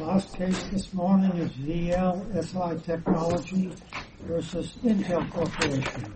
Last case this morning is VLSI Technology versus Intel Corporation,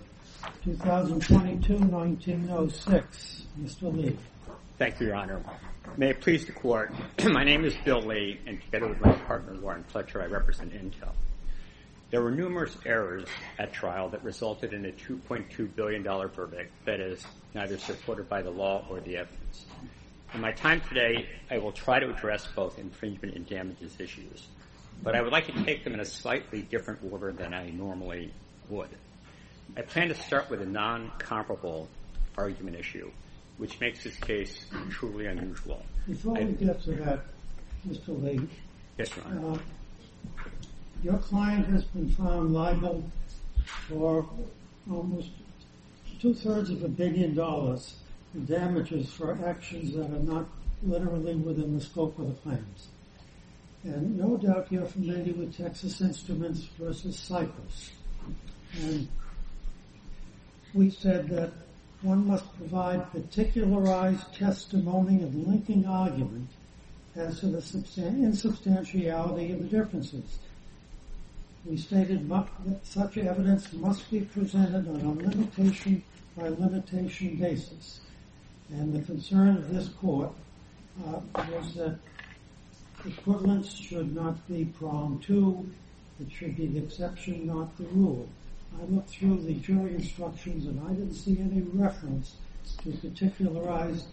2022-1906. Mr. Lee. Thank you, Your Honor. May it please the Court, my name is Bill Lee, and together with my partner, Lauren Fletcher, I represent Intel. There were numerous errors at trial that resulted in a $2.2 billion verdict that is neither supported by the law or the evidence. In my time today, I will try to address both infringement and damages issues, but I would like to take them in a slightly different order than I normally would. I plan to start with a non-comparable argument issue, which makes this case truly unusual. Before we get to that, Mr. Lee, yes, Your Honor. Your client has been found liable for almost $2/3 of $1 billion in damages for actions that are not literally within the scope of the claims. And no doubt you're familiar with Texas Instruments versus Cypress. And we said that one must provide particularized testimony and linking argument as to the insubstantiality of the differences. We stated that such evidence must be presented on a limitation-by-limitation basis. And the concern of this court was that equivalence should not be prong to, it should be the exception, not the rule. I looked through the jury instructions and I didn't see any reference to particularized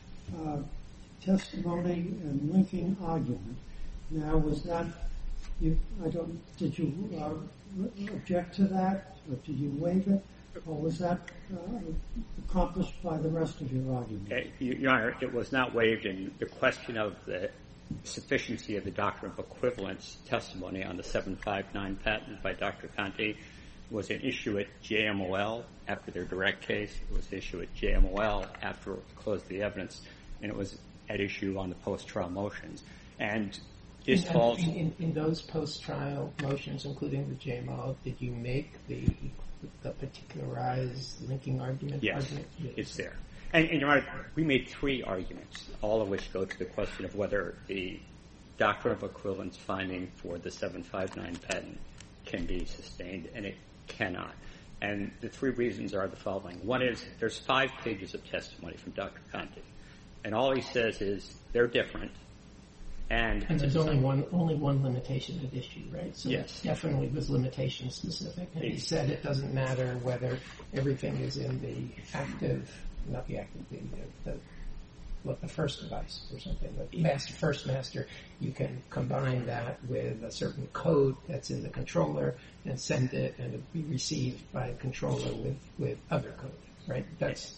testimony and linking argument. Now, was that, did you object to that, or did you waive it, or was that accomplished by the rest of your argument? Your Honor, it was not waived, and the question of the sufficiency of the doctrine of equivalence testimony on the 759 patent by Dr. Conte was an issue at JMOL after their direct case. It was an issue at JMOL after it closed the evidence, and it was at issue on the post-trial motions. And this falls... In those post-trial motions, including the JMOL, did you make the particularized linking argument? Yes, it's there. And Your Honor, we made 3 arguments, all of which go to the question of whether the doctrine of equivalence finding for the 759 patent can be sustained, and it cannot. And the 3 reasons are the following. One is there's 5 pages of testimony from Dr. Conte, and all he says is they're different. And there's only one limitation at issue, right? So yes. It definitely was limitation specific. And he said it doesn't matter whether everything is in the the first device or something. The first master, you can combine that with a certain code that's in the controller and send it, and it'll be received by a controller with other code, right? That's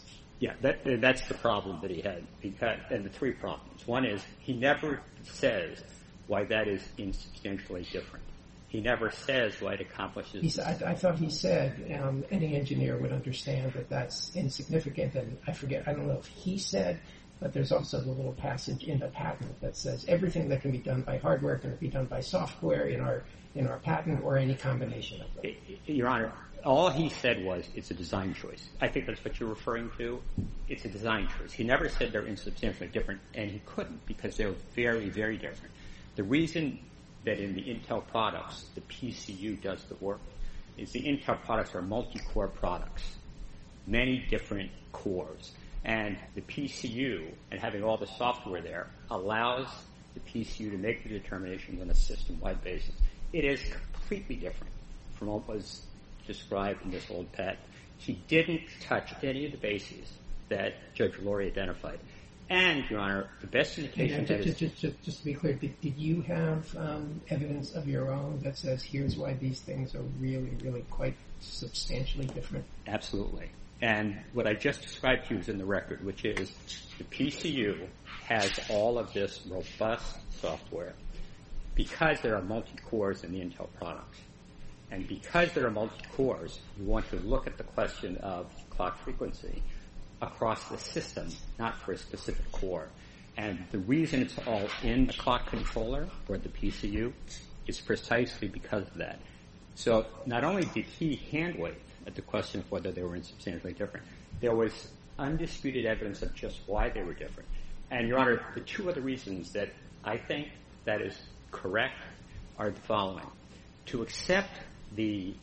the problem that he had, and the 3 problems. One is he never says why that is insubstantially different. He never says why it accomplishes... I thought he said any engineer would understand that that's insignificant, and I don't know if he said, but there's also the little passage in the patent that says everything that can be done by hardware can be done by software in our patent or any combination of them. Your Honor, all he said was it's a design choice. I think that's what you're referring to. It's a design choice. He never said they're insubstantially different, and he couldn't because they're very, very different. The reason that in the Intel products the PCU does the work is the Intel products are multi-core products, many different cores. And the PCU, and having all the software there, allows the PCU to make the determinations on a system-wide basis. It is completely different from what was described in this old patent. He didn't touch any of the bases that Judge Lurie identified. And, Your Honor, the best indication that is... Just to be clear, did you have evidence of your own that says here's why these things are really, really quite substantially different? Absolutely. And what I just described to you is in the record, which is the PCU has all of this robust software because there are multi-cores in the Intel products. And because there are multi-cores, you want to look at the question of clock frequency across the system, not for a specific core. And the reason it's all in the clock controller, or the PCU, is precisely because of that. So not only did he hand-wave at the question of whether they were insubstantially different, there was undisputed evidence of just why they were different. And, Your Honor, the 2 other reasons that I think that is correct are the following. To accept his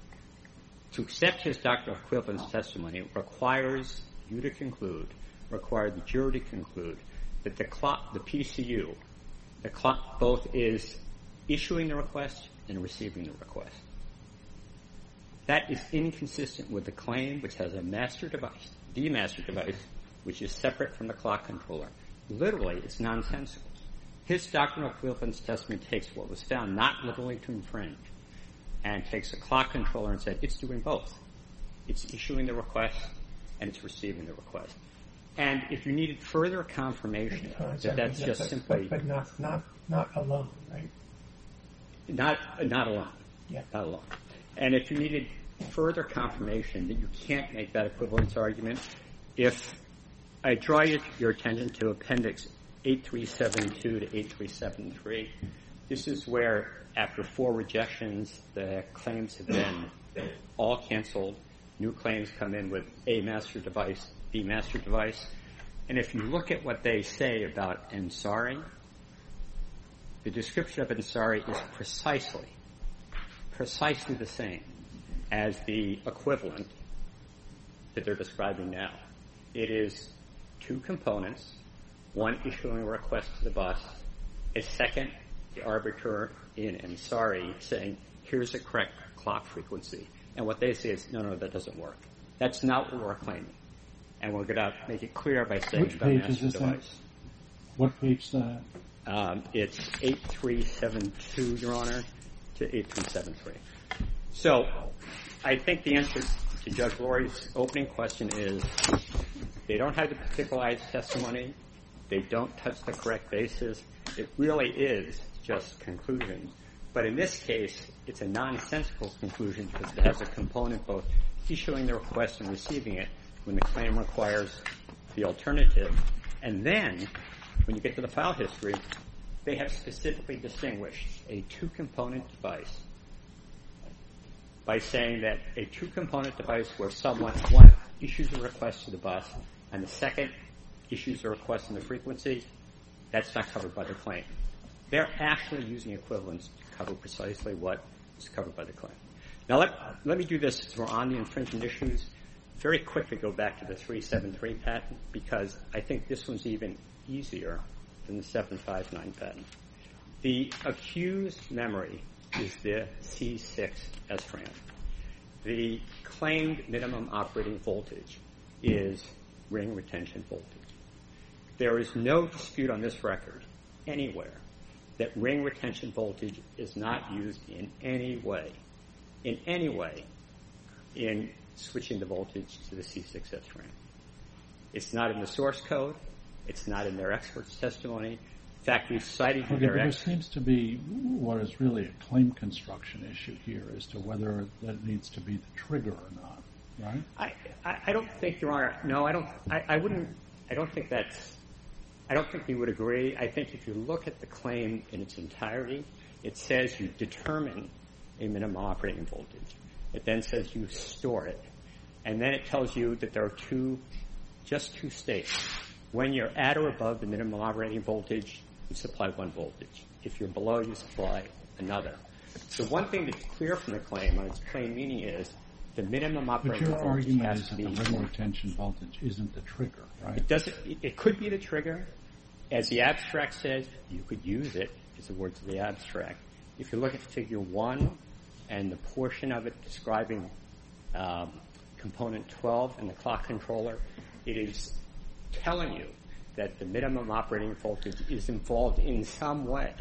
doctrinal equivalence testimony requires you to conclude, require the jury to conclude that the PCU, the clock both is issuing the request and receiving the request. That is inconsistent with the claim, which has a master device, the master device, which is separate from the clock controller. Literally, it's nonsensical. His doctrinal equivalence testimony takes what was found not literally to infringe and takes a clock controller and said it's doing both. It's issuing the request and it's receiving the request. And if you needed further confirmation that's just simply... But not alone, right? Not alone. Yeah. Not alone. And if you needed further confirmation that you can't make that equivalence argument, if I draw your attention to Appendix 8372 to 8373, this is where, after 4 rejections, the claims have been all canceled. New claims come in with a master device, B master device. And if you look at what they say about Ansari, the description of Ansari is precisely the same as the equivalent that they're describing now. It is 2 components, one issuing a request to the bus, a second, the arbiter in Ansari saying, here's the correct clock frequency. And what they say is, no, that doesn't work. That's not what we're claiming. And we're going to make it clear by saying which page is this device. at? What page is that? It's 8372, Your Honor, to 8373. So I think the answer to Judge Lori's opening question is they don't have the particularized testimony. They don't touch the correct basis. It really is just conclusions. But in this case, it's a nonsensical conclusion because it has a component both issuing the request and receiving it when the claim requires the alternative. And then, when you get to the file history, they have specifically distinguished a 2-component device by saying that a 2-component device where one issues a request to the bus and the second issues a request in the frequency, that's not covered by the claim. They're actually using equivalence to cover precisely what is covered by the claim. Now let me do this as we're on the infringement issues. Very quickly go back to the 373 patent because I think this one's even easier than the 759 patent. The accused memory is the C6 SRAM. The claimed minimum operating voltage is ring retention voltage. There is no dispute on this record anywhere that ring retention voltage is not used in any way in switching the voltage to the C6 SRAM. It's not in the source code. It's not in their expert's testimony. In fact, we've cited their there seems to be what is really a claim construction issue here as to whether that needs to be the trigger or not, right? I don't think, Your Honor, no, I don't think we would agree. I think if you look at the claim in its entirety, it says you determine a minimum operating voltage. It then says you store it. And then it tells you that there are just two states. When you're at or above the minimum operating voltage, you supply one voltage. If you're below, you supply another. So one thing that's clear from the claim on its plain meaning is the minimum operating voltage has to be... But your argument is that the ring retention voltage isn't the trigger, right? It could be the trigger. As the abstract says, you could use it, is the words of the abstract. If you look at Figure 1 and the portion of it describing Component 12 and the clock controller, it is telling you that the minimum operating voltage is involved in some way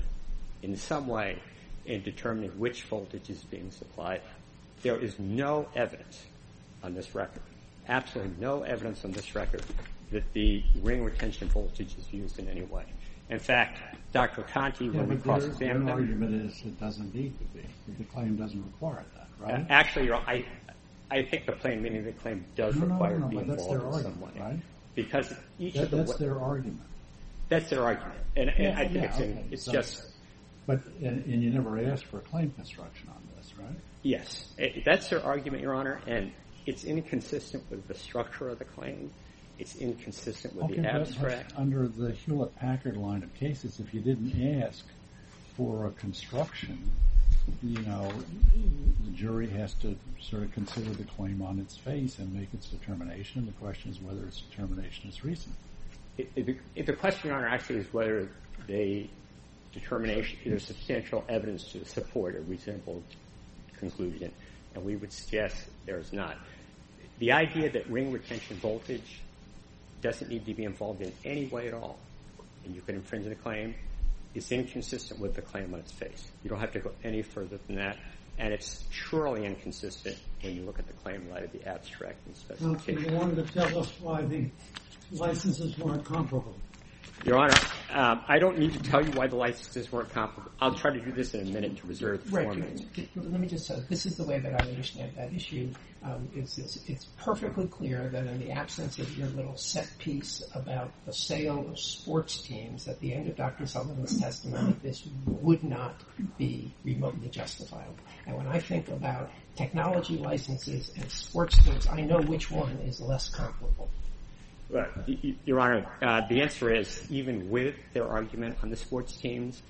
in determining which voltage is being supplied. There is no evidence on this record, absolutely no evidence on this record, that the ring retention voltage is used in any way. In fact, Dr. Conti, when we cross-examined their them... argument is it doesn't need to be. The claim doesn't require that, right? Actually, I think the plain meaning of the claim does require being involved in some way. Right? Because that's their argument. That's their argument. And I think it's just... But and you never asked for a claim construction on this, right? Yes. That's their argument, Your Honor, and it's inconsistent with the structure of the claim. It's inconsistent with the abstract. But under the Hewlett-Packard line of cases, if you didn't ask for a construction, the jury has to sort of consider the claim on its face and make its determination. The question is whether its determination is reasonable. If the question, Your Honor, actually is whether the determination, there's substantial evidence to support a reasonable conclusion, and we would suggest there is not. The idea that ring retention voltage doesn't need to be involved in any way at all, and you can infringe the claim, is inconsistent with the claim on its face. You don't have to go any further than that, and it's surely inconsistent when you look at the claim in light of the abstract and specification. You wanted to tell us why the licenses weren't comparable. Your Honor, I don't need to tell you why the licenses weren't comparable. I'll try to do this in a minute to reserve the 4 minutes. Let me just say, this is the way that I understand that issue. It's perfectly clear that in the absence of your little set piece about the sale of sports teams at the end of Dr. Sullivan's testimony, this would not be remotely justifiable. And when I think about technology licenses and sports teams, I know which one is less comparable. Your Honor, the answer is, even with their argument on the sports teams,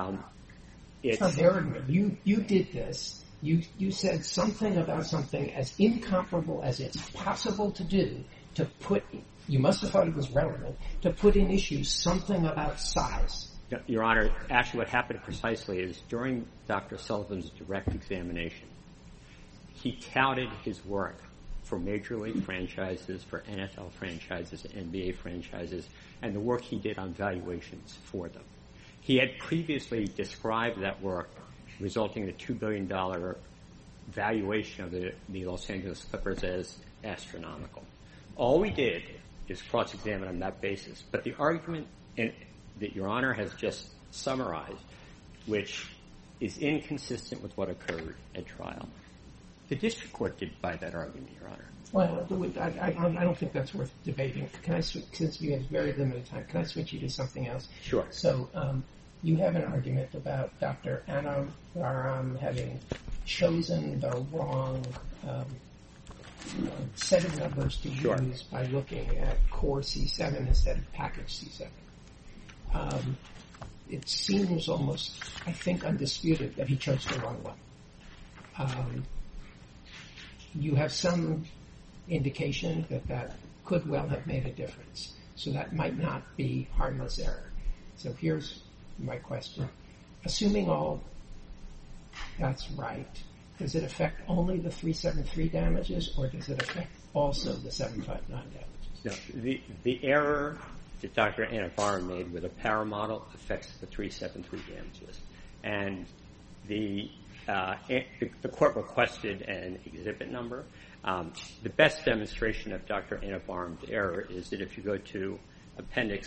it's not their argument. You did this. You said something about something as incomparable as it's possible to do to put, you must have thought it was relevant, to put in issue something about size. Your Honor, actually what happened precisely is during Dr. Sullivan's direct examination, he touted his work for Major League franchises, for NFL franchises, NBA franchises, and the work he did on valuations for them. He had previously described that work resulting in a $2 billion valuation of the Los Angeles Clippers as astronomical. All we did is cross-examine on that basis. But the argument that Your Honor has just summarized, which is inconsistent with what occurred at trial, the district court did buy that argument, Your Honor. Well, I don't think that's worth debating. Can I, since we have very limited time, can I switch you to something else? Sure. So you have an argument about Dr. Anavaram having chosen the wrong set of numbers to use by looking at core C7 instead of package C7. It seems almost, I think, undisputed that he chose the wrong one. You have some indication that could well have made a difference. So that might not be harmless error. So here's my question. Assuming all that's right, does it affect only the 373 damages, or does it affect also the 759 damages? No, the error that Dr. Anavaram made with a power model affects the 373 damages. And the court requested an exhibit number. The best demonstration of Dr. Anavaram's error is that if you go to Appendix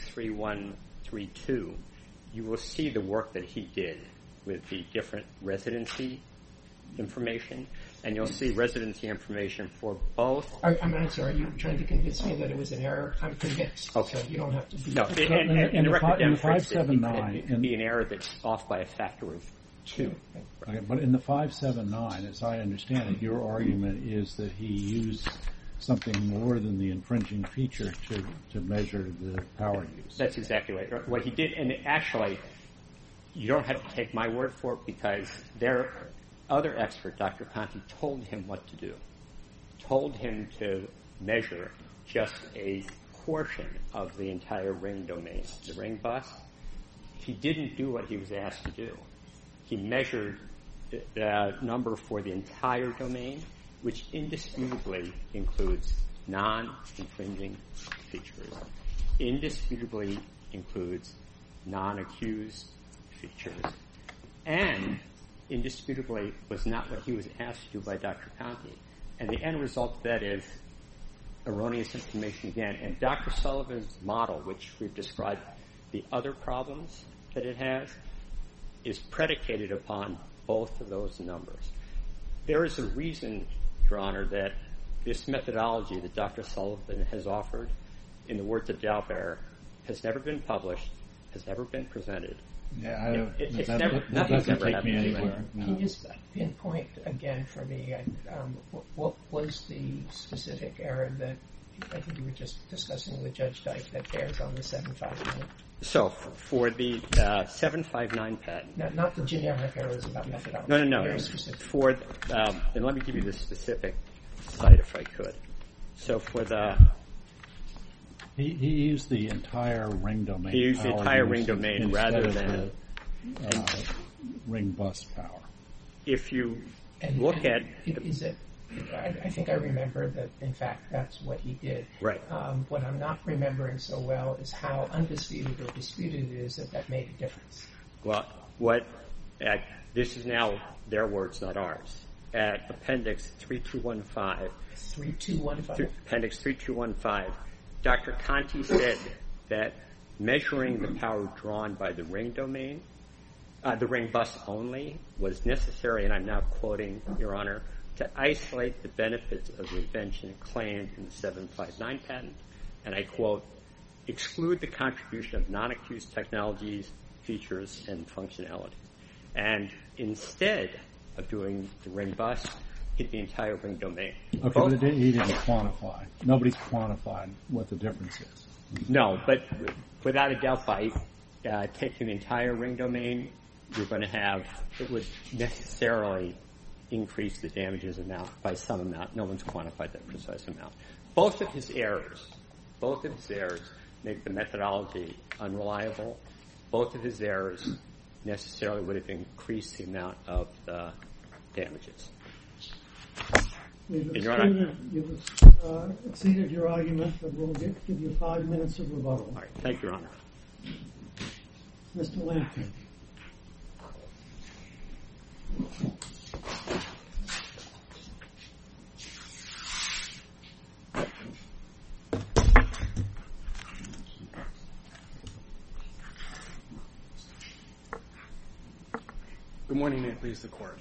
3132, you will see the work that he did with the different residency information, and you'll see residency information for both. I'm sorry, are you trying to convince me that it was an error? I'm convinced. Okay. So you don't have to be... No, and the record demonstrates that it could be an error that's off by a factor of 2. Okay, but in the 579, as I understand it, your argument is that he used something more than the infringing feature to measure the power use. That's exactly right. What he did, and actually, you don't have to take my word for it, because their other expert, Dr. Conti, told him what to do. Told him to measure just a portion of the entire ring domain, the ring bus. He didn't do what he was asked to do. He measured the number for the entire domain, which indisputably includes non-infringing features, indisputably includes non-accused features, and indisputably was not what he was asked to do by Dr. Conti. And the end result of that is erroneous information again. And Dr. Sullivan's model, which we've described the other problems that it has, is predicated upon both of those numbers. There is a reason, Your Honor, that this methodology that Dr. Sullivan has offered, in the words of Dalbert, has never been published, has never been presented. Yeah, nothing's ever take me happened. anywhere. No. Can you just pinpoint again for me what was the specific error that I think you were just discussing with Judge Dyke that bears on the 759. So for the 759 patent, No, not the generic errors about methodology. no. Very specific. And let me give you the specific site if I could. So for the He used the entire ring domain. He used the power entire use ring domain instead rather of than the, ring bus power. if you And look at is it? I think I remember that. In fact, that's what he did. Right. What I'm not remembering so well is how undisputed or disputed it is that made a difference. well, this is now their words, not ours. At Appendix 3215. 3215. Appendix 3215, Dr. Conti said that measuring the power drawn by the ring domain, the ring bus only, was necessary, and I'm now quoting, Your Honor, to isolate the benefits of the invention claimed in the 759 patent, and I quote, exclude the contribution of non-accused technologies, features, and functionality. And instead of doing the ring bus, hit the entire ring domain. Okay, but he didn't quantify. Nobody quantified what the difference is. No, but without a doubt, by taking the entire ring domain, you're going to have, it would necessarily increase the damages amount by some amount. No one's quantified that precise amount. Both of his errors make the methodology unreliable. Both of his errors necessarily would have increased the amount of the damages. You've exceeded your argument, but we'll give you 5 minutes of rebuttal. All right. Thank you, Your Honor. Mr. Lampkin. Good morning, may it please the Court.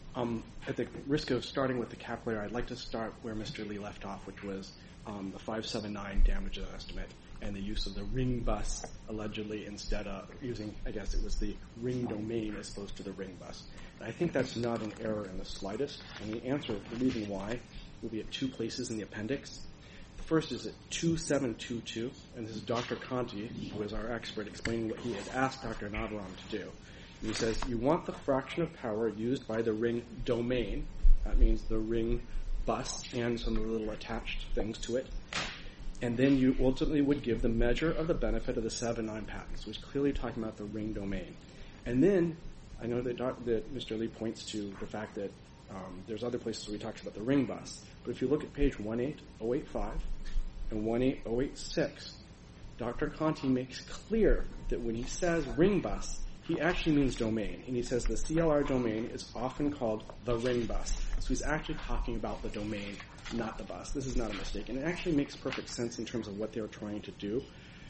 At the risk of starting with the cap layer, I'd like to start where Mr. Lee left off, which was the 579 damages estimate and the use of the ring bus allegedly instead of using, I guess it was the ring domain as opposed to the ring bus. And I think that's not an error in the slightest, and the answer, the reason why, will be at two places in the appendix. The first is at 2722, and this is Dr. Conti, who is our expert, explaining what he had asked Dr. Navarone to do. He says, you want the fraction of power used by the ring domain, that means the ring bus and some of the little attached things to it, and then you ultimately would give the measure of the benefit of the 7-9 patents, which is clearly talking about the ring domain. And then, I know that Mr. Lee points to the fact that there's other places where he talks about the ring bus, but if you look at page 18085 and 18086, Dr. Conti makes clear that when he says ring bus, he actually means domain, and he says the CLR domain is often called the ring bus. So he's actually talking about the domain, not the bus. This is not a mistake, and it actually makes perfect sense in terms of what they were trying to do.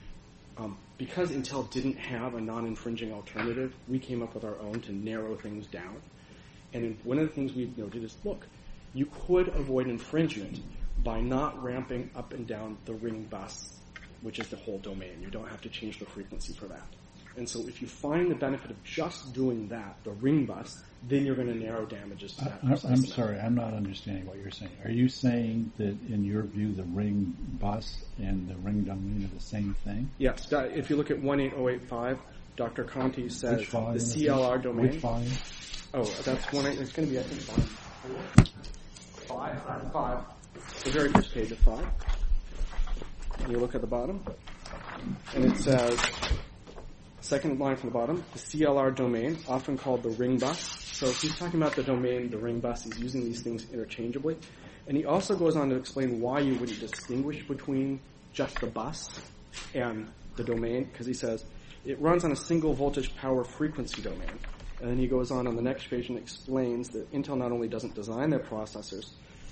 Because Intel didn't have a non-infringing alternative, we came up with our own to narrow things down. And one of the things we've noted is, look, you could avoid infringement by not ramping up and down the ring bus, which is the whole domain. You don't have to change the frequency for that. And so if you find the benefit of just doing that, the ring bus, then you're going to narrow damages to that. I'm sorry, I'm not understanding what you're saying. Are you saying that, in your view, the ring bus and the ring domain are the same thing? Yes. If you look at 18085, Dr. Conti says the CLR domain. Which volume? Oh, that's one. It's going to be, I think, five. The very first page of 5. And you look at the bottom, and it says, second line from the bottom, the CLR domain, often called the ring bus. So if he's talking about the domain, the ring bus, he's using these things interchangeably. And he also goes on to explain why you wouldn't distinguish between just the bus and the domain, because he says it runs on a single voltage power frequency domain. And then he goes on the next page and explains that Intel not only doesn't design their processors,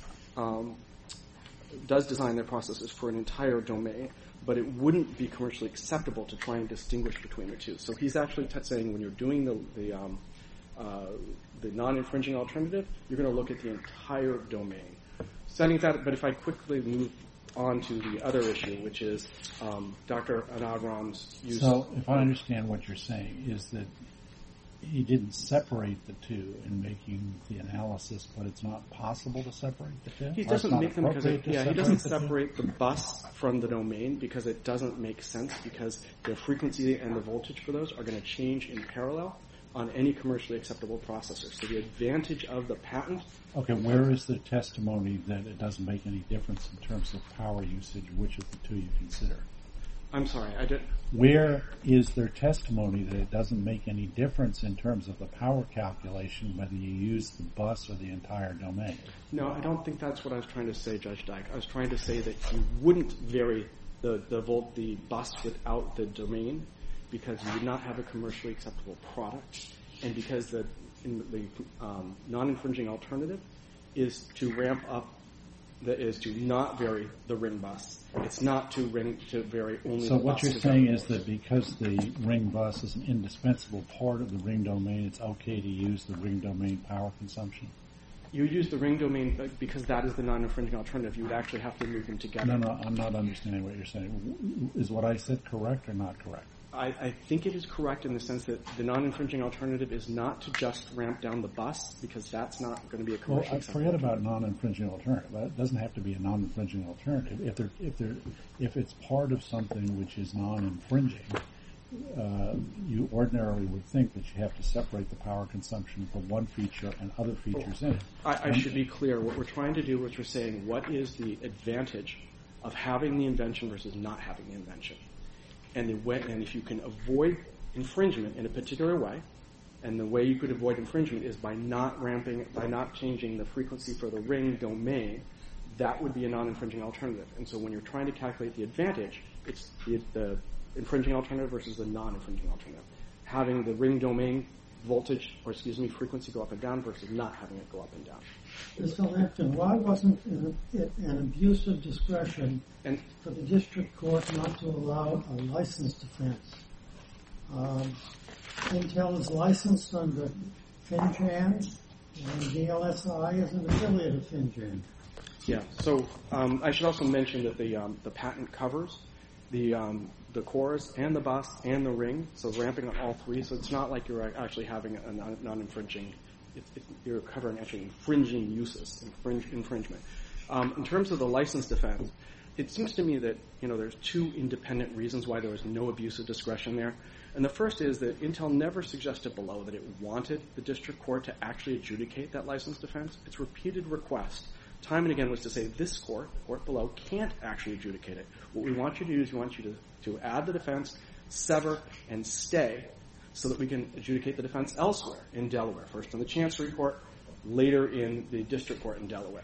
does design their processors for an entire domain, but it wouldn't be commercially acceptable to try and distinguish between the two. So he's actually saying when you're doing the non-infringing alternative, you're going to look at the entire domain. Setting that, but if I quickly move on to the other issue, which is Dr. Anadram's use. So if I understand what you're saying, is that he didn't separate the two in making the analysis, but it's not possible to separate the two? He doesn't make them because he doesn't the separate the bus from the domain because it doesn't make sense because the frequency and the voltage for those are going to change in parallel on any commercially acceptable processor. So the advantage of the patent... Okay, where is the testimony that it doesn't make any difference in terms of power usage? Which of the two you consider? I'm sorry, I did... Where is there testimony that it doesn't make any difference in terms of the power calculation whether you use the bus or the entire domain? No, I don't think that's what I was trying to say, Judge Dyke. I was trying to say that you wouldn't vary the bus without the domain because you would not have a commercially acceptable product, and because the non-infringing alternative is to ramp up, that is to not vary the ring bus. It's not to vary only the bus. So what you're saying is that because the ring bus is an indispensable part of the ring domain, it's okay to use the ring domain power consumption? You use the ring domain because that is the non-infringing alternative. You would actually have to move them together. No, I'm not understanding what you're saying. Is what I said correct or not correct? I think it is correct in the sense that the non-infringing alternative is not to just ramp down the bus because that's not going to be a commercial. Well, forget about non-infringing alternative. It doesn't have to be a non-infringing alternative. If it's part of something which is non-infringing, you ordinarily would think that you have to separate the power consumption from one feature and other features in it. I should be clear. What we're trying to do is we're saying what is the advantage of having the invention versus not having the invention. And if you can avoid infringement in a particular way, and the way you could avoid infringement is by not changing the frequency for the ring domain, that would be a non-infringing alternative. And so when you're trying to calculate the advantage, it's the infringing alternative versus the non-infringing alternative. Having the ring domain frequency go up and down versus not having it go up and down. Mr. Lampton, why wasn't it an abuse of discretion for the district court not to allow a license defense? Intel is licensed under FinJAM, and VLSI is an affiliate of FinJAM. Yeah. So I should also mention that the patent covers the cores and the bus and the ring, so ramping on all three. So it's not like you're actually having a non-infringing. You're covering actually infringing uses, infringement. In terms of the license defense, it seems to me that there's two independent reasons why there was no abuse of discretion there. And the first is that Intel never suggested below that it wanted the district court to actually adjudicate that license defense. Its repeated request, time and again, was to say this court, the court below, can't actually adjudicate it. What we want you to do is we want you to add the defense, sever, and stay so that we can adjudicate the defense elsewhere in Delaware, first in the Chancery Court, later in the district court in Delaware.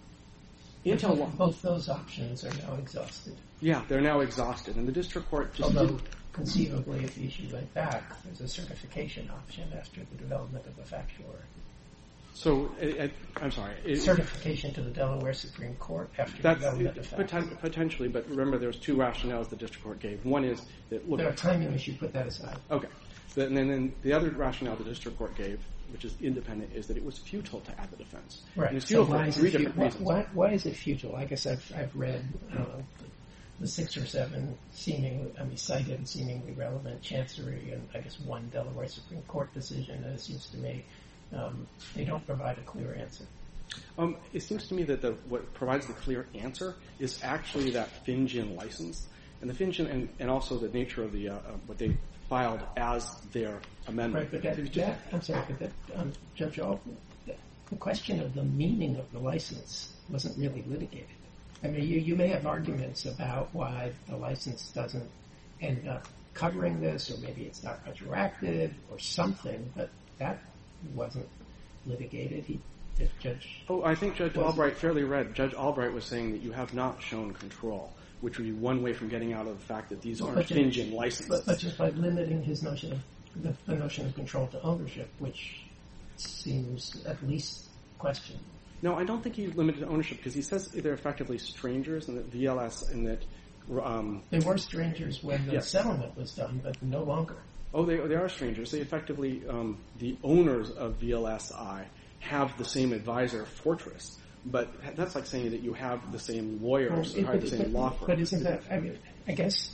Both those options are now exhausted. Yeah, they're now exhausted, and the district court just although conceivably, if the issue went back, there's a certification option after the development of a factual. So, I'm sorry. Certification to the Delaware Supreme Court after the development of facts. Potentially, but remember there's two rationales the district court gave. One is that there are timing issues. Put that aside. Okay. And then the other rationale the district court gave, which is independent, is that it was futile to add the defense. Right. And it's futile for three different reasons. Why is it futile? I guess I've read the 6 or 7 cited seemingly relevant Chancery and I guess one Delaware Supreme Court decision, and it seems to me they don't provide a clear answer. It seems to me that what provides the clear answer is actually that FinJAM license, and the FinJAM and also the nature of the what they filed as their amendment. Right, but Judge Ault, the question of the meaning of the license wasn't really litigated. I mean, you may have arguments about why the license doesn't end up covering this, or maybe it's not retroactive or something, but that wasn't litigated. I think Judge Albright fairly read. Judge Albright was saying that you have not shown control, which would be one way from getting out of the fact that these aren't FinJAM licenses. But just by limiting his notion of the notion of control to ownership, which seems at least questionable. No, I don't think he limited ownership because he says they're effectively strangers, and that VLS and that they were strangers when the settlement was done, but no longer. Oh, they are strangers. They effectively the owners of VLSI have the same advisor, Fortress, but that's like saying that you have the same lawyers, the same law firm. But isn't that? I mean, I guess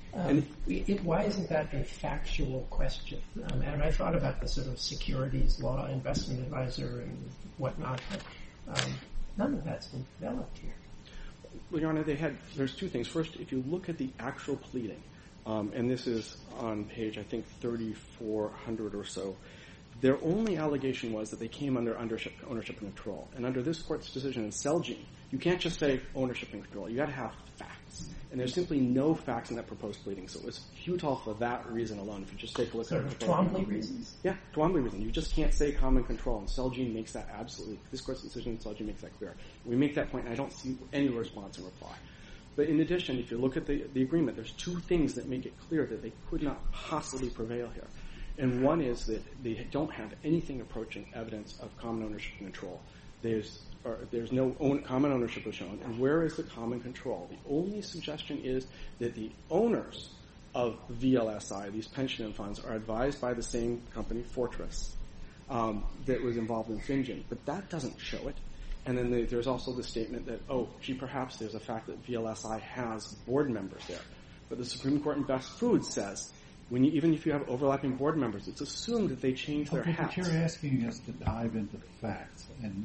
Why isn't that a factual question? And I thought about the sort of securities law, investment advisor, and whatnot, but none of that's been developed here. Well, Your Honor, there's two things. First, if you look at the actual pleading, and this is on page, I think, 3,400 or so, their only allegation was that they came under ownership and control. And under this court's decision in Celgene, you can't just say ownership and control. You got to have facts. And there's simply no facts in that proposed pleading. So it was futile for that reason alone. If you just take a look at it. Twombly reasons? Yeah, Twombly reason. You just can't say common control. And Celgene makes that absolutely, this court's decision in Celgene makes that clear. We make that point, and I don't see any response in reply. But in addition, if you look at the agreement, there's two things that make it clear that they could not possibly prevail here. And one is that they don't have anything approaching evidence of common ownership and control. There's no common ownership was shown. And where is the common control? The only suggestion is that the owners of VLSI, these pension funds, are advised by the same company, Fortress, that was involved in Finjen. But that doesn't show it. And then there's also the statement that, perhaps there's a fact that VLSI has board members there. But the Supreme Court in Best Foods says, even if you have overlapping board members, it's assumed that they change their hats. But you're asking us to dive into the facts, and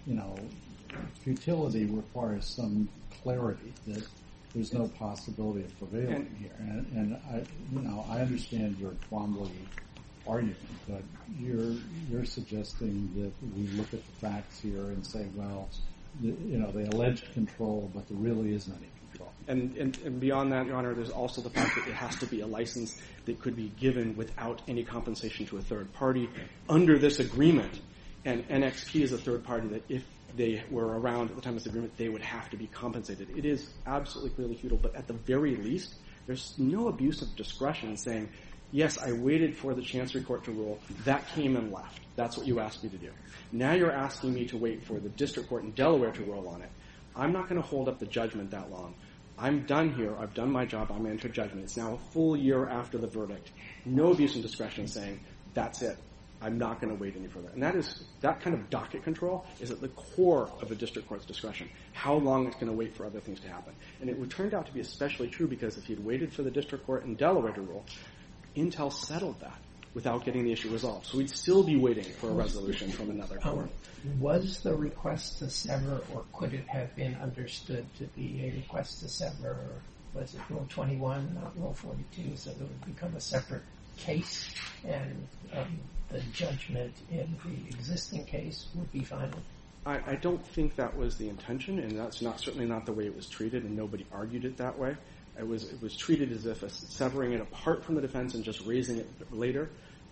futility requires some clarity that there's no possibility of prevailing here. And I understand your Twombly argument, but you're suggesting that we look at the facts here and say, well, they allege control, but there really isn't any control. And beyond that, Your Honor, there's also the fact that it has to be a license that could be given without any compensation to a third party under this agreement. And NXP is a third party that if they were around at the time of this agreement, they would have to be compensated. It is absolutely clearly futile, but at the very least, there's no abuse of discretion in saying, yes, I waited for the Chancery Court to rule. That came and left. That's what you asked me to do. Now you're asking me to wait for the District Court in Delaware to rule on it. I'm not going to hold up the judgment that long. I'm done here. I've done my job. I'm into judgment. It's now a full year after the verdict. No abuse of discretion saying, that's it. I'm not going to wait any further. And that kind of docket control is at the core of the District Court's discretion, how long it's going to wait for other things to happen. And it turned out to be especially true because if he'd waited for the District Court in Delaware to rule, Intel settled that without getting the issue resolved. So we'd still be waiting for a resolution from another court. Was the request to sever, or could it have been understood to be a request to sever, or was it Rule 21, not Rule 42, so that it would become a separate case, and the judgment in the existing case would be final? I don't think that was the intention, and that's certainly not the way it was treated, and nobody argued it that way. It was treated as if severing it apart from the defense and just raising it later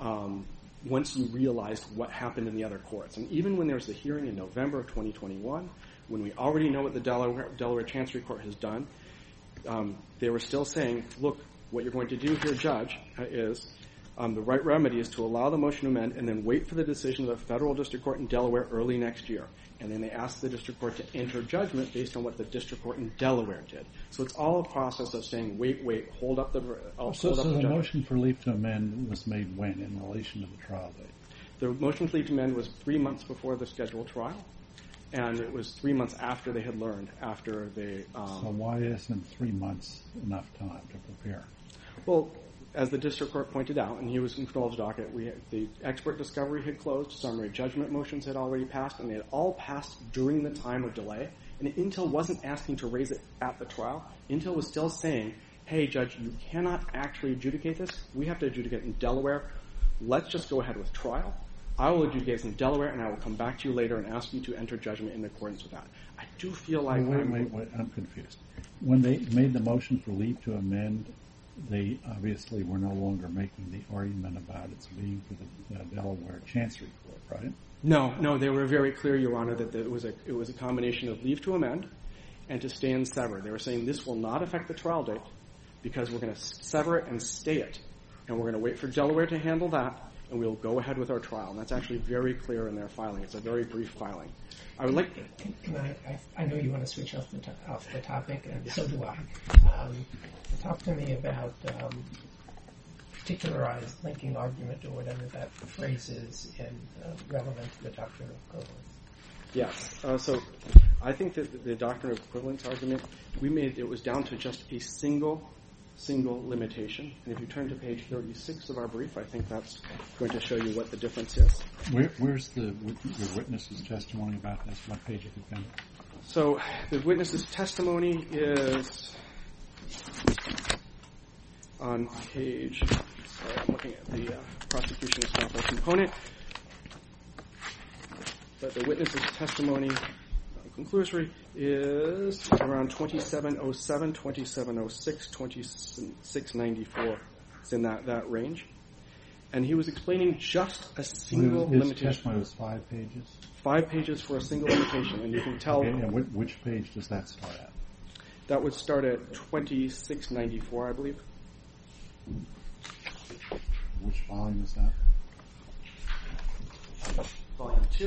once you realized what happened in the other courts. And even when there was the hearing in November of 2021, when we already know what the Delaware Chancery Court has done, they were still saying, look, what you're going to do here, Judge, is the right remedy is to allow the motion to amend and then wait for the decision of the Federal District Court in Delaware early next year. And then they asked the District Court to enter judgment based on what the District Court in Delaware did. So it's all a process of saying, wait, hold up the So the motion for leave to amend was made when in relation to the trial date? The motion for leave to amend was 3 months before the scheduled trial, and it was 3 months after they had learned, after they... So why isn't 3 months enough time to prepare? Well, as the District Court pointed out, and he was in control of the docket, the expert discovery had closed, summary judgment motions had already passed, and they had all passed during the time of delay. And Intel wasn't asking to raise it at the trial. Intel was still saying, hey, Judge, you cannot actually adjudicate this. We have to adjudicate in Delaware. Let's just go ahead with trial. I will adjudicate this in Delaware, and I will come back to you later and ask you to enter judgment in accordance with that. I do feel like... Wait, I'm confused. When they made the motion for leave to amend, they obviously were no longer making the argument about its being for the Delaware Chancery Court, right? No, they were very clear, Your Honor, that it was a combination of leave to amend and to stay and sever. They were saying this will not affect the trial date because we're going to sever it and stay it, and we're going to wait for Delaware to handle that, and we'll go ahead with our trial. And that's actually very clear in their filing. It's a very brief filing. I would like... I know you want to switch off the topic, and so do I. Talk to me about particularized linking argument, or whatever that phrase is, and relevant to the doctrine of equivalence. Yes. So I think that the doctrine of equivalence argument, it was down to just a single single limitation. And if you turn to page 36 of our brief, I think that's going to show you what the difference is. Where's your witness's testimony about this? What page of the appendix? So the witness's testimony is on page, sorry, I'm looking at the prosecution estoppel component. But the witness's testimony, conclusory, is around 2707, 2706, 2694. It's in that range. And he was explaining just a single limitation. His testimony was 5 pages? 5 pages for a single limitation, and you can tell... Okay, and which page does that start at? That would start at 2694, I believe. Which volume is that? Volume 2.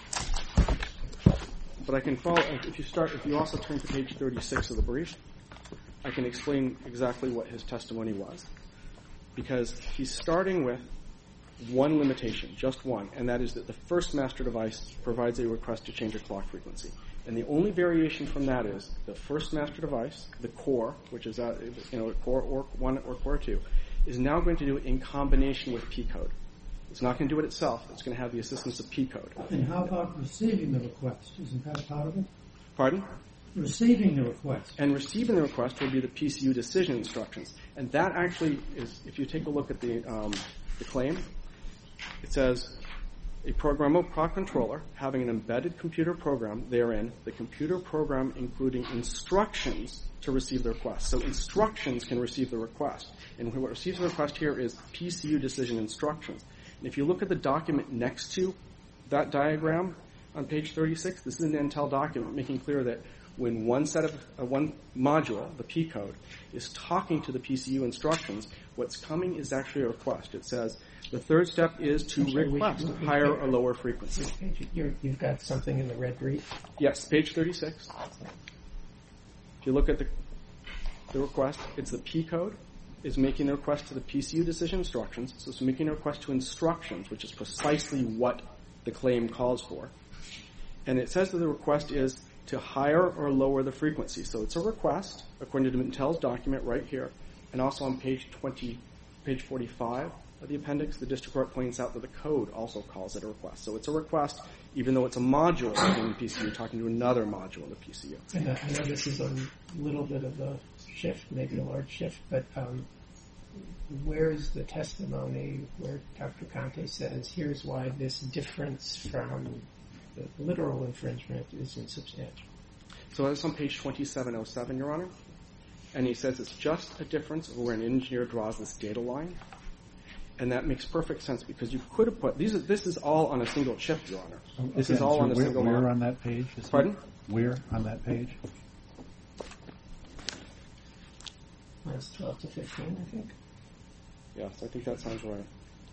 But I can follow, if you also turn to page 36 of the brief, I can explain exactly what his testimony was. Because he's starting with one limitation, just one, and that is that the first master device provides a request to change a clock frequency. And the only variation from that is the first master device, the core, which is core or 1 or core 2, is now going to do it in combination with P code. It's not going to do it itself. It's going to have the assistance of P code. And how about receiving the request? Isn't that part of it? Pardon? Receiving the request. And receiving the request will be the PCU decision instructions. And that actually is, if you take a look at the claim, it says a programmable clock controller having an embedded computer program therein, the computer program including instructions to receive the request. So instructions can receive the request. And what receives the request here is PCU decision instructions. And if you look at the document next to that diagram on page 36, this is an Intel document making clear that when one module, the P code, is talking to the PCU instructions, what's coming is actually a request. It says the third step is to request higher or lower frequency. You've got something in the red brief? Yes, page 36. If you look at the request, it's the P code is making the request to the PCU decision instructions. So it's making a request to instructions, which is precisely what the claim calls for. And it says that the request is to higher or lower the frequency. So it's a request, according to Intel's document right here. And also on page 45 of the appendix, the district court points out that the code also calls it a request. So it's a request, even though it's a module in the PCU talking to another module in the PCU. And I know this is a little bit of a shift, maybe a large shift, but where is the testimony where Dr. Conte says, here's why this difference from the literal infringement is insubstantial? So that's on page 2707, Your Honor. And he says it's just a difference of where an engineer draws this data line. And that makes perfect sense because you could have put, this is all on a single chip, Your Honor. This is all on a single line. Where on that page? Pardon? Where on that page? Lines 12 to 15, I think. Yes, I think that sounds right.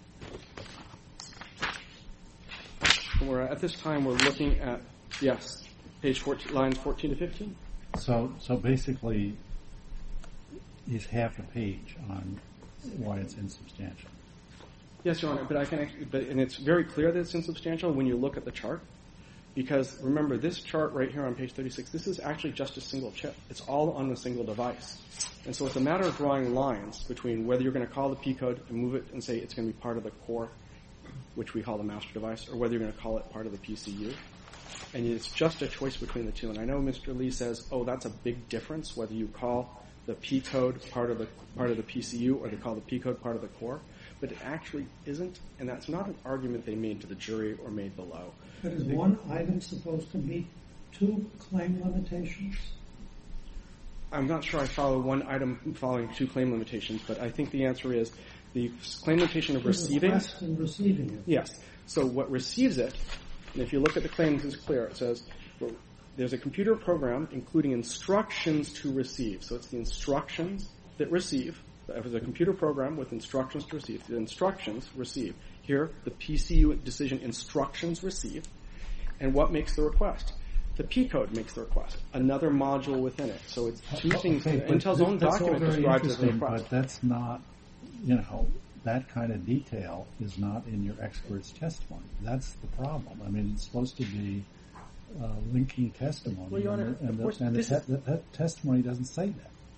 At this time, we're looking at, yes, page 14, lines 14 to 15. So basically, is half a page on why it's insubstantial. Yes, Your Honor, and it's very clear that it's insubstantial when you look at the chart. Because remember, this chart right here on page 36, this is actually just a single chip. It's all on a single device. And so it's a matter of drawing lines between whether you're going to call the P code and move it and say it's going to be part of the core, which we call the master device, or whether you're going to call it part of the PCU. And it's just a choice between the two. And I know Mr. Lee says, oh, that's a big difference whether you call the P code part of the PCU or they call the P code part of the core. But it actually isn't, and that's not an argument they made to the jury or made below. But is one item supposed to meet two claim limitations? I'm not sure I follow one item following two claim limitations, but I think the answer is the claim limitation of receiving. Request and receiving it. Yes. So what receives it, and if you look at the claims, it's clear. It says there's a computer program including instructions to receive. So it's the instructions that receive. There's a computer program with instructions to receive. The instructions receive. Here, the PCU decision instructions receive. And what makes the request? The P code makes the request. Another module within it. So it's two things. Intel's own document describes it as a request. But that's not, that kind of detail is not in your expert's testimony. That's the problem. I mean, it's supposed to be linking testimony. Well, Your Honor, that testimony doesn't say that.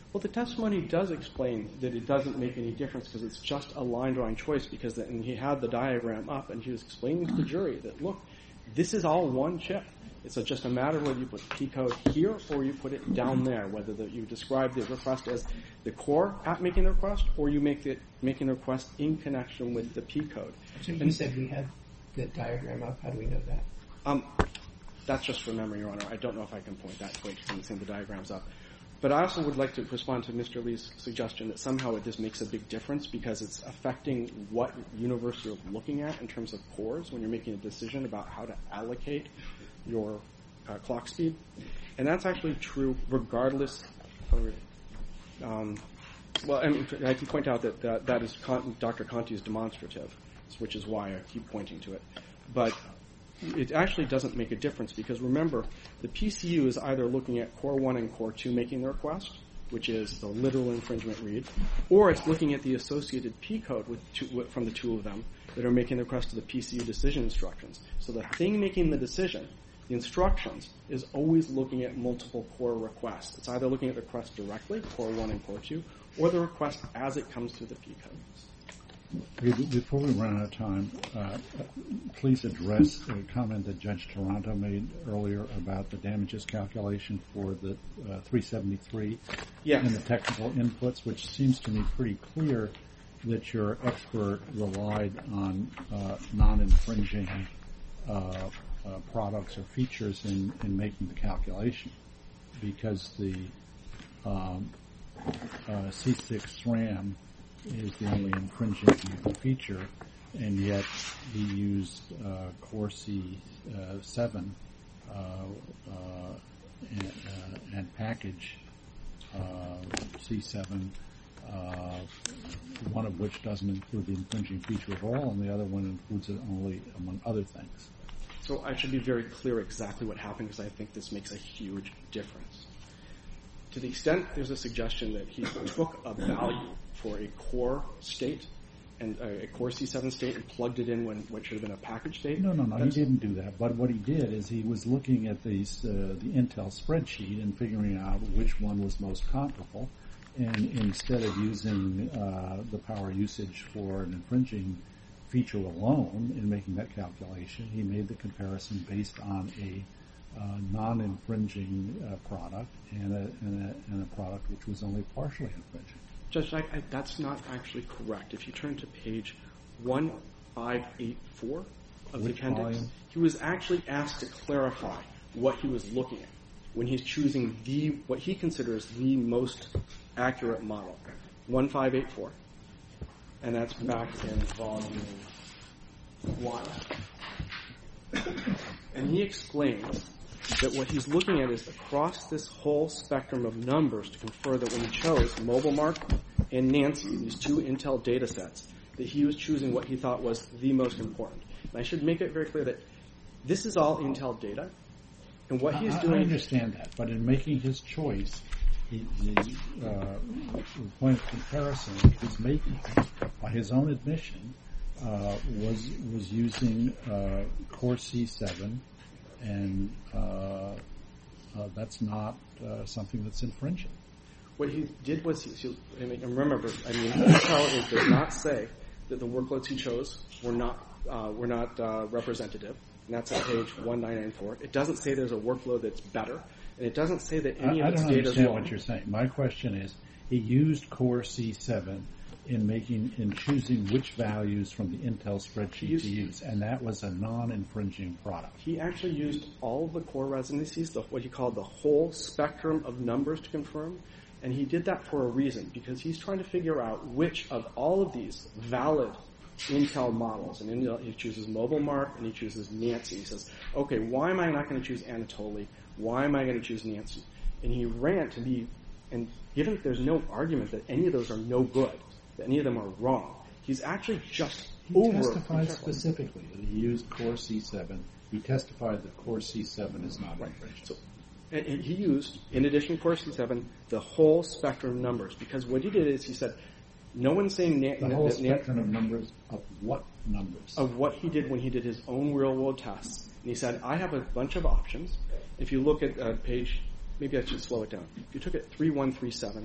Well, the testimony does explain that it doesn't make any difference because it's just a line drawing choice and he had the diagram up and he was explaining to the jury that, look, this is all one chip. It's just a matter of whether you put P-code here or you put it down there, whether you describe the request as the core app making the request or you making the request in connection with the P-code. So you said we had the diagram up. How do we know that? That's just from memory, Your Honor. I don't know if I can point the diagrams up. But I also would like to respond to Mr. Lee's suggestion that somehow it just makes a big difference because it's affecting what universe you're looking at in terms of cores when you're making a decision about how to allocate your clock speed. And that's actually true regardless of... I can point out that is Dr. Conti's demonstrative, which is why I keep pointing to it. But it actually doesn't make a difference because, remember, the PCU is either looking at Core 1 and Core 2 making the request, which is the literal infringement read, or it's looking at the associated P-code from the two of them that are making the request to the PCU decision instructions. So the thing making the decision, the instructions, is always looking at multiple core requests. It's either looking at the request directly, Core 1 and Core 2, or the request as it comes through the P-codes. Before we run out of time, please address a comment that Judge Taranto made earlier about the damages calculation for the 373 and the technical inputs, which seems to me pretty clear that your expert relied on non-infringing products or features in making the calculation because the C6 RAM is the only infringing feature, and yet he used Core C7 and package C7, one of which doesn't include the infringing feature at all, and the other one includes it only among other things. So I should be very clear exactly what happened because I think this makes a huge difference. To the extent there's a suggestion that he took a value for a core state and a core C7 state and plugged it in when what should have been a package state. No, he didn't do that. But what he did is he was looking at the Intel spreadsheet and figuring out which one was most comparable. And instead of using the power usage for an infringing feature alone in making that calculation, he made the comparison based on a non-infringing product and a product which was only partially infringing. Judge, that's not actually correct. If you turn to page 1584 of the appendix, volume? He was actually asked to clarify what he was looking at when he's choosing what he considers the most accurate model. 1584. And that's back in volume 1. And he explains that what he's looking at is across this whole spectrum of numbers to confer that when he chose MobileMark and Nancy, these two Intel data sets, that he was choosing what he thought was the most important. And I should make it very clear that this is all Intel data, and what he's doing... I understand that, but in making his choice, the point of comparison he's making, by his own admission, was using Core C7, and that's not something that's infringing. What he did was, remember, Intel does not say that the workloads he chose were not representative, and that's at page 1994. It doesn't say there's a workload that's better, and it doesn't say that any of its data is wrong. I don't understand what you're saying. My question is, he used Core C7 in choosing which values from the Intel spreadsheet to use, and that was a non-infringing product. He actually used all of the core residencies, what he called the whole spectrum of numbers to confirm, and he did that for a reason, because he's trying to figure out which of all of these valid Intel models, and he chooses MobileMark and he chooses Nancy. He says, okay, why am I not going to choose Anatoly? Why am I going to choose Nancy? And he ran to be, and given that there's no argument that any of those are no good, that any of them are wrong, he's actually just He testified specifically that he used Core C7. He testified that Core C7 is not infringing. So, and he used, in addition to Core C7, the whole spectrum of numbers, because what he did is he said, no one's saying... The whole spectrum of numbers of what numbers? Of what he did when he did his own real-world tests. And he said, I have a bunch of options. If you look at page... Maybe I should slow it down. If you took it 3137,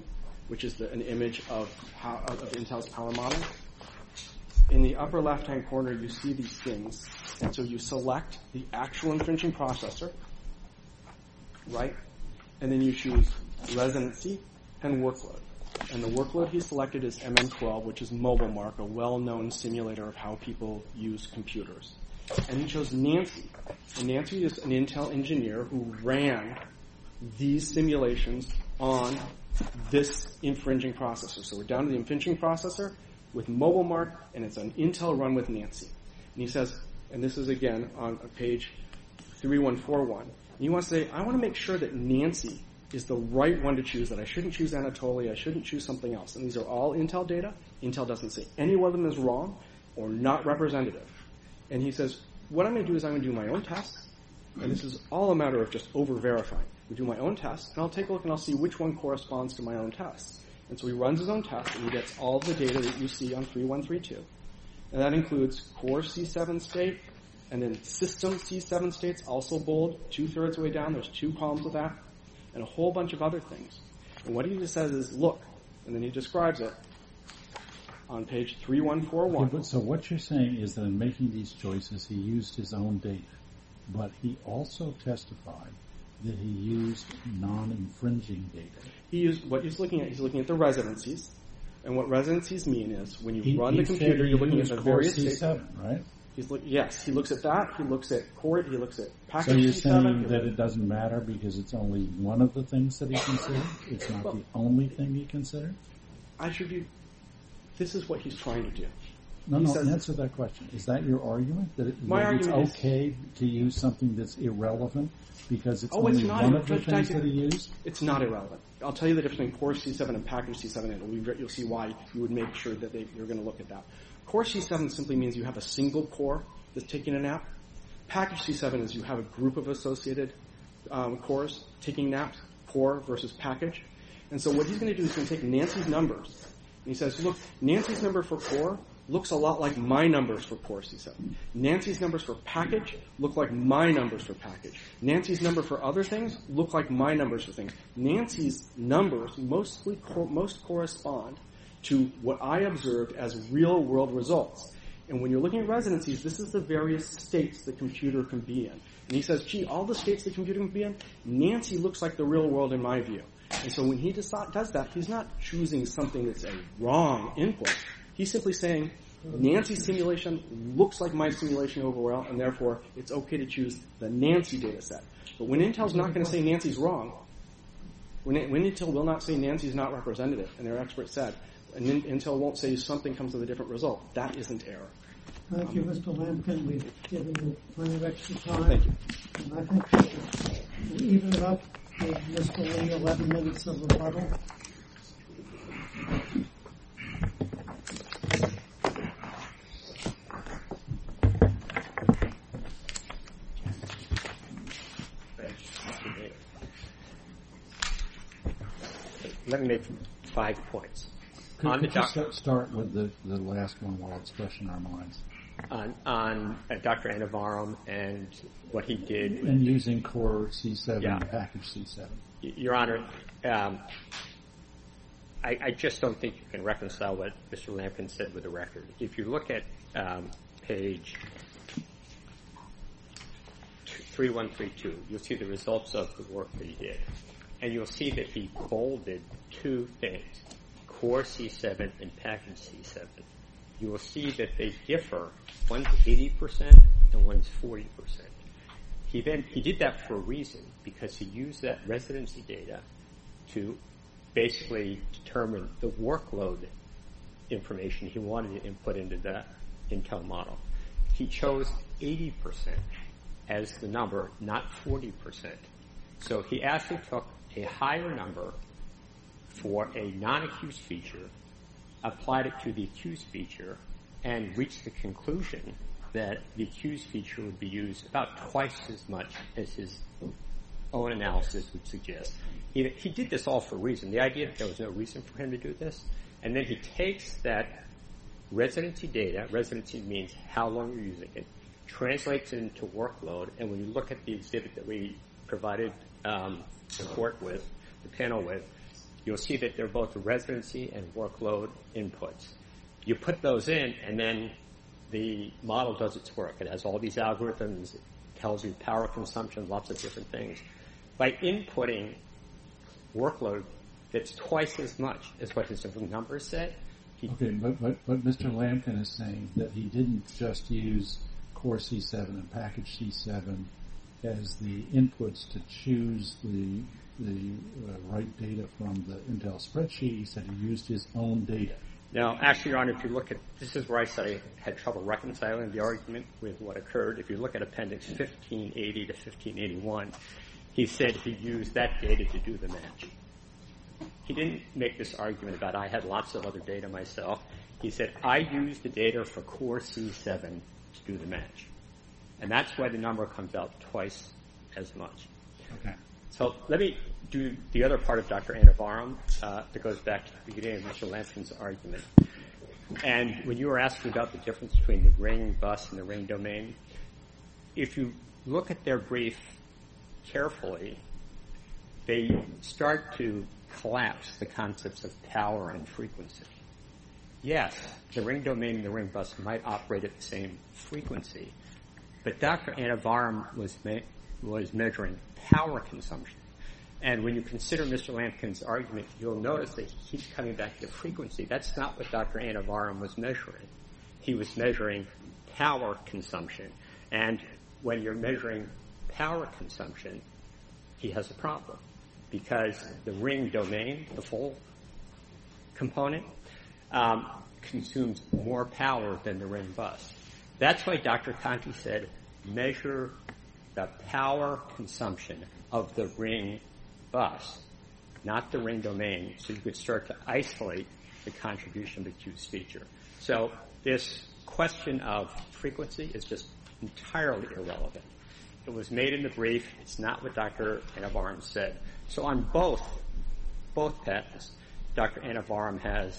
which is an image of Intel's power model. In the upper left-hand corner, you see these things. And so you select the actual infringing processor, right? And then you choose residency and workload. And the workload he selected is MM12, which is MobileMark, a well-known simulator of how people use computers. And he chose Nancy. And Nancy is an Intel engineer who ran these simulations on this infringing processor. So we're down to the infringing processor with MobileMark, and it's an Intel run with Nancy. And he says, and this is again on page 3141, and he wants to say, I want to make sure that Nancy is the right one to choose, that I shouldn't choose Anatoly, I shouldn't choose something else. And these are all Intel data. Intel doesn't say any one of them is wrong or not representative. And he says, what I'm going to do is I'm going to do my own tests, and this is all a matter of just over-verifying. We do my own tests, and I'll take a look and I'll see which one corresponds to my own tests. And so he runs his own test, and he gets all the data that you see on 3132. And that includes core C7 state, and then system C7 states, also bold, 2/3 of the way down. There's 2 columns of that, and a whole bunch of other things. And what he just says is, look, and then he describes it on page 3141. Okay, so what you're saying is that in making these choices, he used his own data, but he also testified that he used non-infringing data. What he's looking at the residencies, and what residencies mean is when you run the computer, you're looking at the various C7, states. right? Yes, he looks at that. He looks at core. He looks at package So you're C7. saying that it doesn't matter because it's only one of the things that he considered? It's not the only thing he considered? This is what he's trying to do. No, answer that question. Is that your argument? That it's okay to use something that's irrelevant because it's only one of the things that he used? It's not irrelevant. I'll tell you the difference between core C7 and package C7, and you'll see why you would make sure that you're going to look at that. Core C7 simply means you have a single core that's taking a nap. Package C7 is you have a group of associated cores taking naps, core versus package. And so what he's going to do is he's going to take Nancy's numbers, and he says, look, Nancy's number for core looks a lot like my numbers for core C7. Nancy's numbers for package look like my numbers for package. Nancy's number for other things look like my numbers for things. Nancy's numbers most correspond to what I observed as real-world results. And when you're looking at residencies, this is the various states the computer can be in. And he says, gee, all the states the computer can be in, Nancy looks like the real world in my view. And so when he does that, he's not choosing something that's a wrong input. He's simply saying, Nancy's simulation looks like my simulation overall, and therefore it's okay to choose the Nancy data set. But when Intel's not going to say Nancy's wrong, when Intel will not say Nancy's not representative, and their expert said, and Intel won't say something comes with a different result, that isn't error. Thank you, Mr. Lampkin. We've given you plenty of extra time. Thank you. And I think we'll even it up with Mr. Lee 11 minutes of rebuttal. Let me make 5 points. Could you start with the last one while it's fresh in our minds? On Dr. Anavarum and what he did. And using core C7 and package C7. Your Honor, I just don't think you can reconcile what Mr. Lampkin said with the record. If you look at page 3132, you'll see the results of the work that he did. And you'll see that he bolded 2 things, core C7 and package C7. You will see that they differ. One's 80% and one's 40%. He did that for a reason, because he used that residency data to basically determine the workload information he wanted to input into the Intel model. He chose 80% as the number, not 40%. So he actually took a higher number for a non-accused feature, applied it to the accused feature, and reached the conclusion that the accused feature would be used about twice as much as his own analysis would suggest. He did this all for a reason. The idea that there was no reason for him to do this, and then he takes that residency data, residency means how long you're using it, translates it into workload, and when you look at the exhibit that we provided support with, the panel with, you'll see that they're both residency and workload inputs. You put those in, and then the model does its work. It has all these algorithms. It tells you power consumption, lots of different things. By inputting workload that's twice as much as what his numbers said. Okay, but Mr. Lampkin is saying that he didn't just use Core C7 and Package C7 as the inputs to choose the right data from the Intel spreadsheet. He said he used his own data. Now, actually, Your Honor, if you look at, this is where I said I had trouble reconciling the argument with what occurred. If you look at Appendix 1580 to 1581, he said he used that data to do the match. He didn't make this argument about I had lots of other data myself. He said, I used the data for Core C7 to do the match. And that's why the number comes out twice as much. Okay. So let me do the other part of Dr. Anavaram that goes back to the beginning of Mr. Lampkin's argument. And when you were asking about the difference between the ring bus and the ring domain, if you look at their brief carefully, they start to collapse the concepts of power and frequency. Yes, the ring domain and the ring bus might operate at the same frequency, but Dr. Anavaram was measuring power consumption. And when you consider Mr. Lampkin's argument, you'll notice that he keeps coming back to frequency. That's not what Dr. Anavaram was measuring. He was measuring power consumption. And when you're measuring power consumption, he has a problem, because the ring domain, the full component, consumes more power than the ring bus. That's why Dr. Conti said measure the power consumption of the ring bus, not the ring domain, so you could start to isolate the contribution of the Q's feature. So this question of frequency is just entirely irrelevant. It was made in the brief. It's not what Dr. Anavaram said. So on both patents, Dr. Anavaram has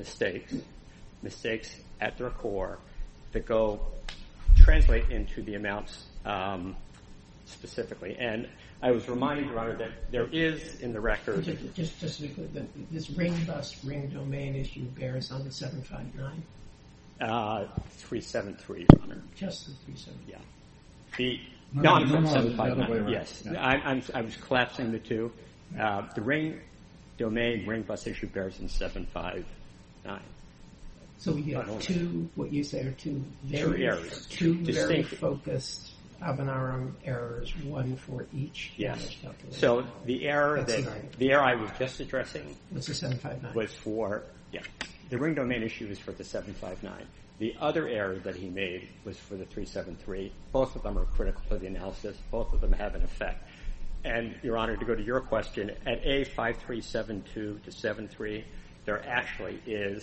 mistakes at their core that translate into the amounts specifically. And I was reminded, Your Honor, that there is in the record... Just to be clear, this ring bus, ring domain issue bears on the 759? 373, Your Honor. Just the 373? Yeah. No, I'm from the 759. other way Yes. around. I was collapsing the two. The ring domain, ring bus issue bears in 759. So we get what you say are two very Distinct. focused Adoniram errors, one for each. Yes. So the error I was just addressing was the 759. Was for the ring domain issue is for the 759. The other error that he made was for the 373. Both of them are critical to the analysis. Both of them have an effect. And, Your Honor, to go to your question, at A5372 to 73, there actually is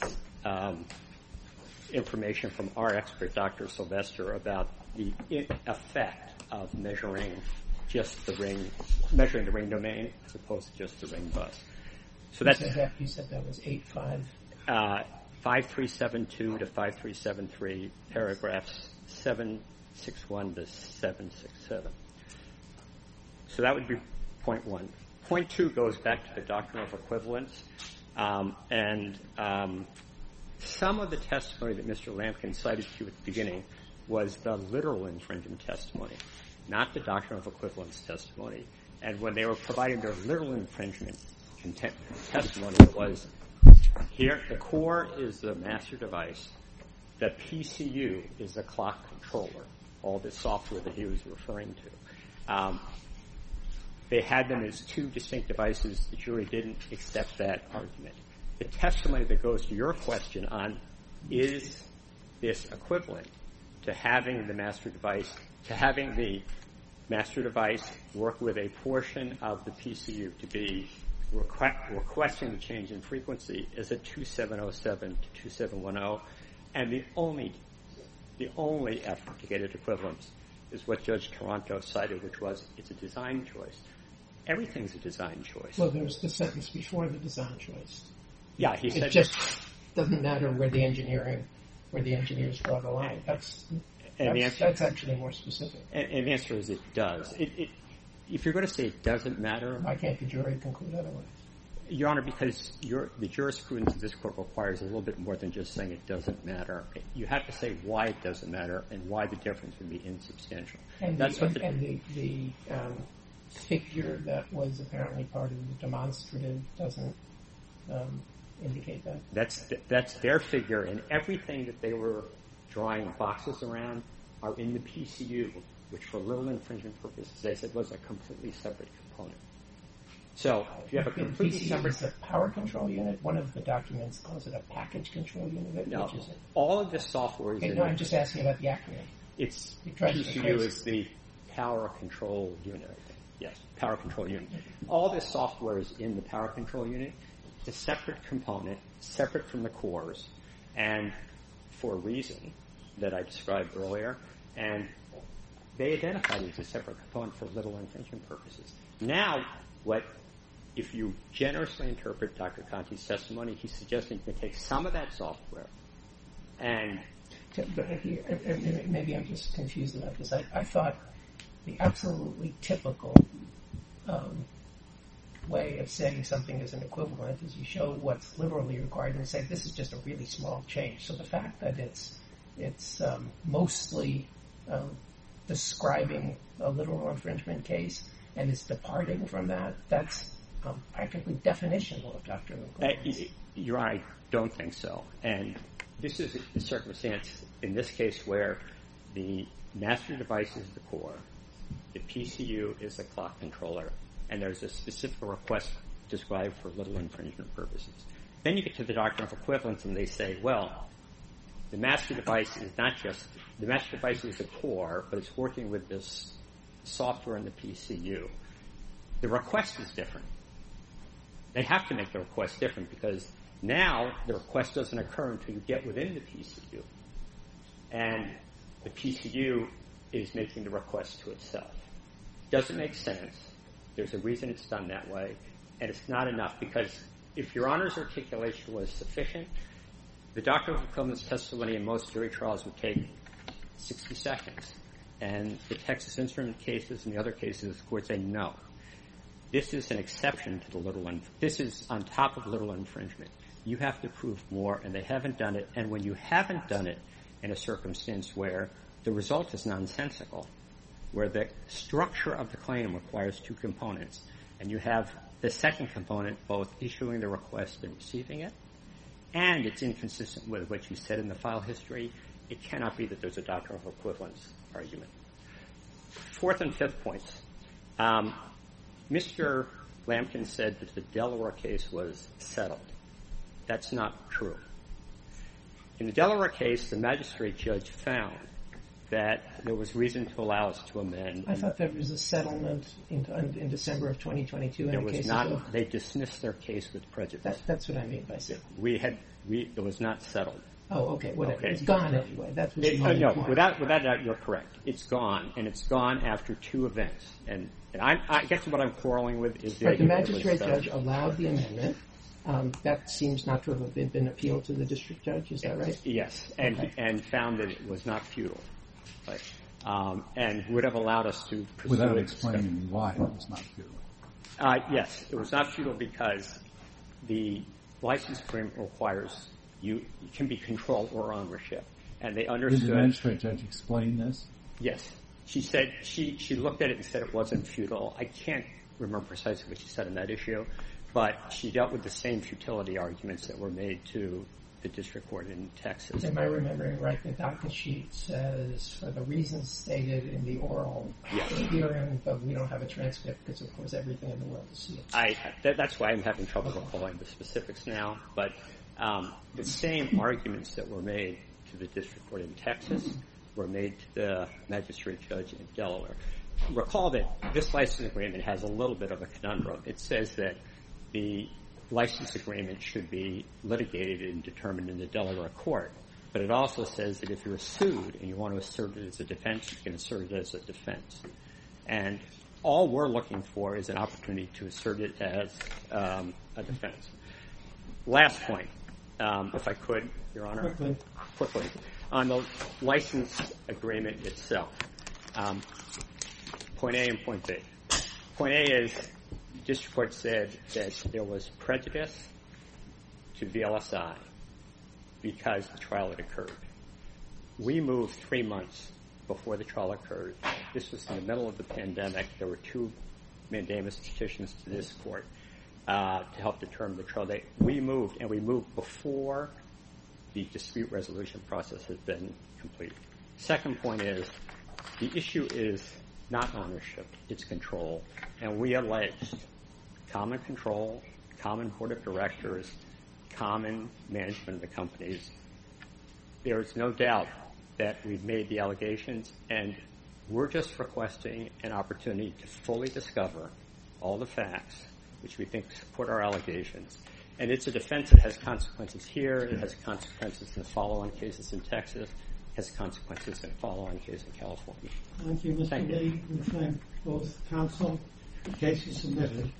information from our expert, Dr. Sylvester, about the effect of measuring the ring domain as opposed to just the ring bus. So that's you said that was 85. 5372 to 5373, paragraphs 761 to 767. So that would be point one. Point two goes back to the doctrine of equivalence. And some of the testimony that Mr. Lampkin cited to you at the beginning was the literal infringement testimony, not the doctrine of equivalence testimony. And when they were providing their literal infringement testimony, it was here, the core is the master device. The PCU is the clock controller, all the software that he was referring to. They had them as two distinct devices. The jury didn't accept that argument. The testimony that goes to your question on is this equivalent to having the master device, work with a portion of the PCU to be requesting the change in frequency is a 2707 to 2710, and the only effort to get it equivalence is what Judge Toronto cited, which was it's a design choice. Everything's a design choice. Well, there's the sentence before the design choice. Yeah, he said it just doesn't matter where the engineers draw the line. That's actually more specific. And the answer is it does. If you're going to say it doesn't matter, why can't the jury conclude otherwise? Your Honor, because the jurisprudence of this court requires a little bit more than just saying it doesn't matter. You have to say why it doesn't matter and why the difference would be insubstantial. And the figure that was apparently part of the demonstrative doesn't indicate that? That's their figure, and everything that they were drawing boxes around are in the PCU, which for little infringement purposes, they said was a completely separate component. So if you have a completely separate... Is a power control unit? One of the documents calls it a package control unit. No, which is it? all of this software is in... No, I'm just asking about the acronym. It's PCU is the power control unit, I think. Yes, power control unit. All this software is in the power control unit. It's a separate component, separate from the cores, and for a reason that I described earlier, and they identified it as a separate component for little infringement purposes. Now, if you generously interpret Dr. Conti's testimony, he's suggesting you can take some of that software and... Maybe I'm just confused about this. I thought the absolutely typical way of saying something is an equivalent is you show what's literally required and say this is just a really small change. So the fact that it's mostly describing a literal infringement case and it's departing from that, that's practically definitional of doctrinal equivalence. You're right. I don't think so. And this is a circumstance in this case where the master device is the core, the PCU is the clock controller, and there's a specific request described for little infringement purposes. Then you get to the doctrine of equivalence and they say, well, the master device is not just, the master device is the core, but it's working with this software in the PCU. The request is different. They have to make the request different because now the request doesn't occur until you get within the PCU. And the PCU is making the request to itself. Doesn't make sense. There's a reason it's done that way. And it's not enough because if Your Honor's articulation was sufficient, the doctrine of equivalence testimony in most jury trials would take 60 seconds. And the Texas Instrument cases and the other cases, the court say no. This is an exception to the this is on top of little infringement. You have to prove more, and they haven't done it. And when you haven't done it in a circumstance where the result is nonsensical, where the structure of the claim requires two components, and you have the second component both issuing the request and receiving it, and it's inconsistent with what you said in the file history, it cannot be that there's a doctrine of equivalence argument. Fourth and fifth points. Mr. Lampkin said that the Delaware case was settled. That's not true. In the Delaware case, the magistrate judge found that there was reason to allow us to amend. I thought there was a settlement in December of 2022. There was not. They dismissed their case with prejudice. That's what I mean by settled. It was not settled. Oh, okay. Whatever. Okay. It's gone anyway. That's what no, without doubt, you're correct. It's gone, and it's gone after two events. And I guess what I'm quarreling with is the idea that the magistrate judge allowed the amendment. That seems not to have been appealed to the district judge. Is that right? Yes, and found that it was not futile, and would have allowed us to pursue without explaining why it was not futile. Yes, it was not futile because the license agreement requires you can be control or ownership, and they understood. Did the magistrate judge explain this? Yes, she said she looked at it and said it wasn't futile. I can't remember precisely what she said on that issue, but she dealt with the same futility arguments that were made to the district court in Texas. Am I remembering right? The docket sheet says for the reasons stated in the oral hearing, but we don't have a transcript because, of course, everything in the world is sealed. That's why I'm having trouble recalling the specifics now, but the same arguments that were made to the district court in Texas were made to the magistrate judge in Delaware. Recall that this license agreement has a little bit of a conundrum. It says that the license agreement should be litigated and determined in the Delaware court, but it also says that if you're sued and you want to assert it as a defense, you can assert it as a defense. And all we're looking for is an opportunity to assert it as a defense. Last point, if I could, Your Honor. Quickly. On the license agreement itself, point A and point B. Point A is district court said that there was prejudice to VLSI because the trial had occurred. We moved 3 months before the trial occurred. This was in the middle of the pandemic. There were 2 mandamus petitions to this court to help determine the trial date. We moved before the dispute resolution process had been completed. Second point is, the issue is not ownership, it's control. And we alleged common control, common board of directors, common management of the companies. There is no doubt that we've made the allegations, and we're just requesting an opportunity to fully discover all the facts which we think support our allegations. And it's a defense that has consequences here, it has consequences in the follow-on cases in Texas, it has consequences in the follow-on case in California. Thank you, Mr. Lee. We thank both counsel. The case is submitted.